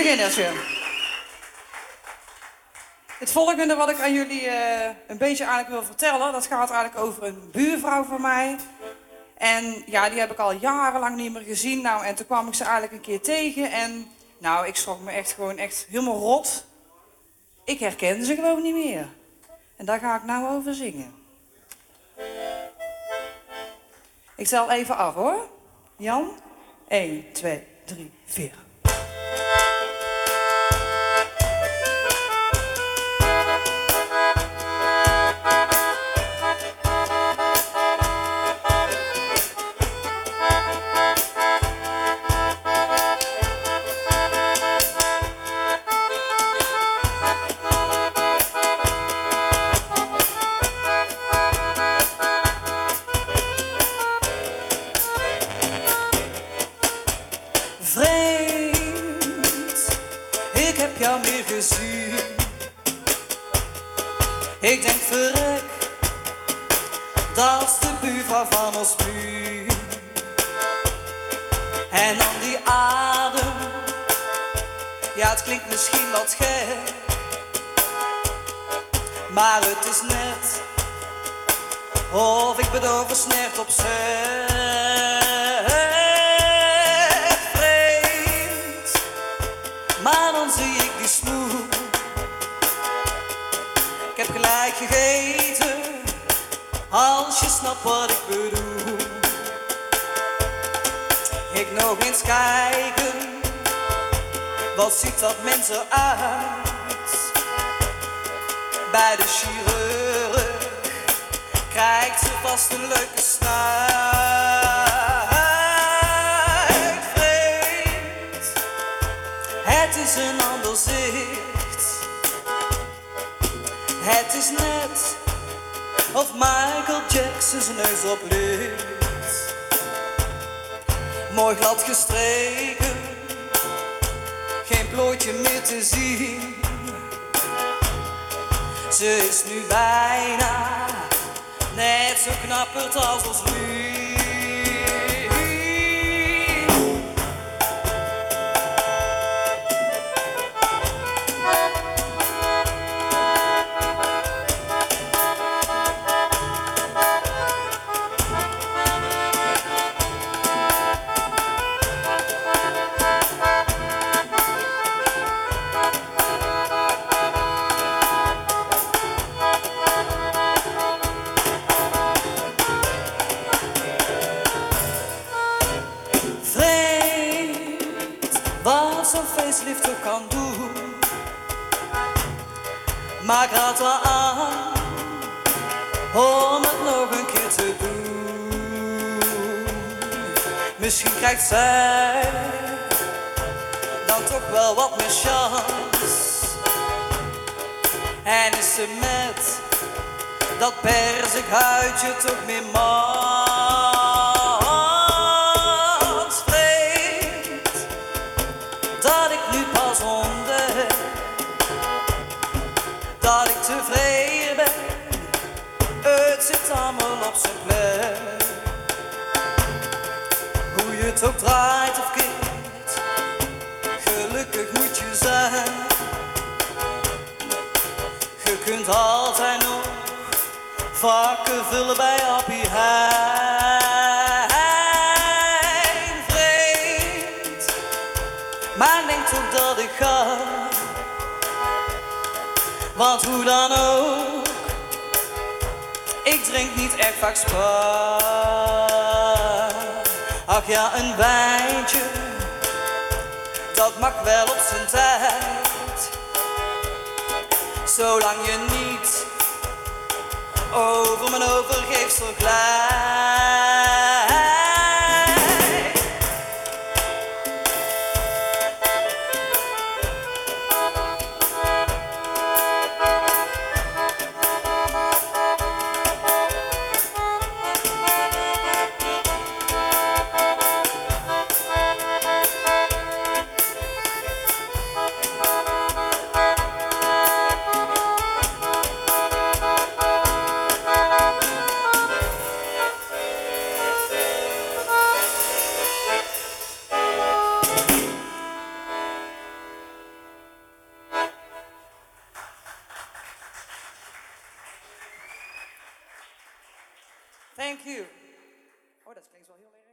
beginnertje. Het volgende wat ik aan jullie een beetje eigenlijk wil vertellen, dat gaat eigenlijk over een buurvrouw van mij. En ja, die heb ik al jarenlang niet meer gezien. Nou, en toen kwam ik ze eigenlijk een keer tegen en nou, ik schrok me echt helemaal rot. Ik herkende ze gewoon niet meer. En daar ga ik nou over zingen. Ik tel even af hoor. Jan, 1, 2, 3, 4. Vreemd, ik heb jou meer gezien. Ik denk verrek, dat is de buurvrouw van ons buur. En dan die adem, ja het klinkt misschien wat gek, maar het is net of ik bedoven snert op zee. Maar dan zie ik die smoel. Ik heb gelijk gegeten, als je snapt wat ik bedoel. Ik nog eens kijken, wat ziet dat mensen uit. Bij de chirurg krijgt ze vast een leuke snuit. Het is een ander zicht. Het is net of Michael Jackson zijn neus oplicht. Mooi glad gestreken, geen plooitje meer te zien. Ze is nu bijna net zo knapperd als ons nu. Wat zo'n facelift ook kan doen, maar ik raad wel aan om het nog een keer te doen. Misschien krijgt zij dan toch wel wat meer chance. En is ze met dat perzikhuidje toch meer man. Dat ik nu pas ontdek dat ik tevreden ben. Het zit allemaal op zijn plek. Hoe je het ook draait of keert, gelukkig moet je zijn. Je kunt altijd nog vakken vullen bij Appie Heijn. Vreemd, maar ik denk toch dat ik ga. Want hoe dan ook, ik drink niet echt vaak spa. Ach ja, een wijntje, dat mag wel op zijn tijd. Zolang je niet over mijn overgeefsel glijdt. Thank you. Oh, dat klinkt wel heel erg.